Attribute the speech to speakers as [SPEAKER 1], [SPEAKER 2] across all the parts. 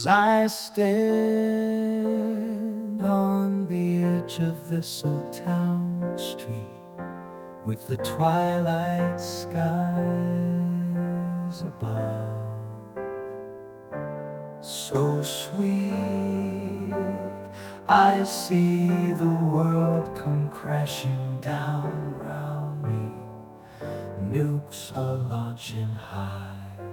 [SPEAKER 1] As I stand on the edge of this old town street, with the twilight skies above, so sweet, I see the world come crashing down round me. Nukes are launching high,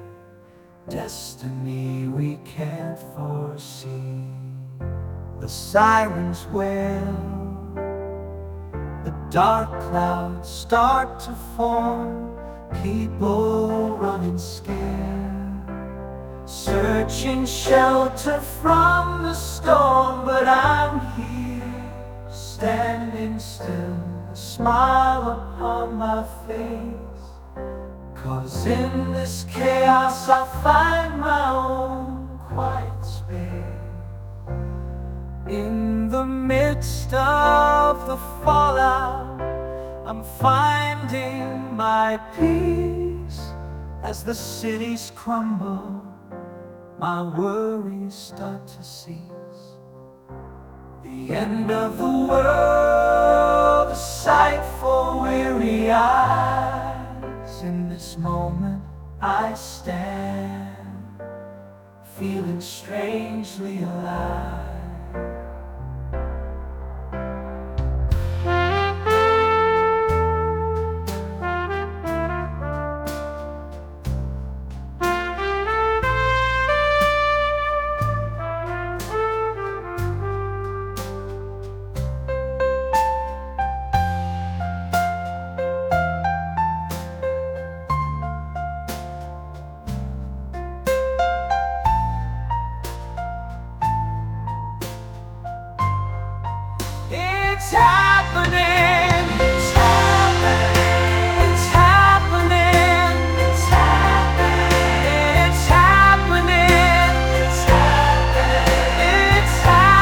[SPEAKER 1] destiny we can't foresee. The sirens wail, the dark clouds start to form, people running scared, searching shelter from the storm. But I'm here, standing still, a smile upon my face, 'cause in this chaos I find my own quiet space. In the midst of the fallout, I'm finding my peace. As the cities crumble, my worries start to cease. The end of the world, a sight for weary eyes. In this moment I stand, feeling strangely alive. It's happening, it's happening, it's happening, it's happening, it's happening, it's happening, it's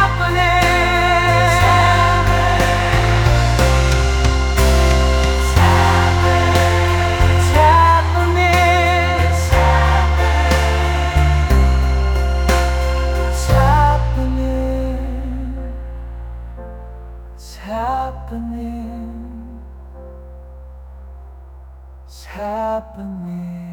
[SPEAKER 1] happening, it's happening, it's happening, it's happening. It's happening. It's happening.